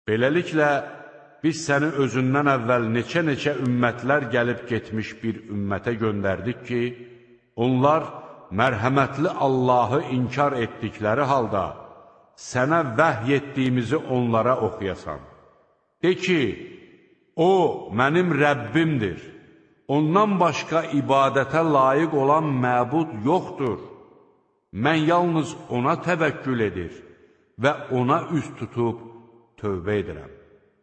Beləliklə, biz səni özündən əvvəl neçə ümmətlər gəlib getmiş bir ümmətə göndərdik ki, onlar mərhəmətli Allahı inkar etdikləri halda, sənə vəhy etdiyimizi onlara oxuyasan. De ki, o, mənim Rəbbimdir, ondan başqa ibadətə layiq olan məbud yoxdur. Mən yalnız ona təvəkkül edir və ona üz tutub tövbə edirəm.